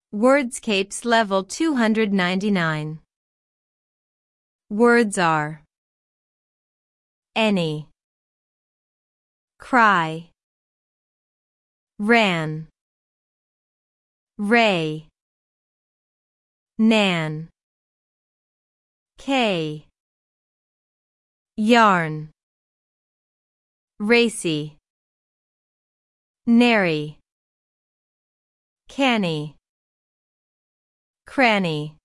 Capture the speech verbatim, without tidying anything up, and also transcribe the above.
Wordscapes Level two hundred ninety-nine. Words are any, cry, ran, ray, nan, K, yarn, racy, nary, canny, cranny.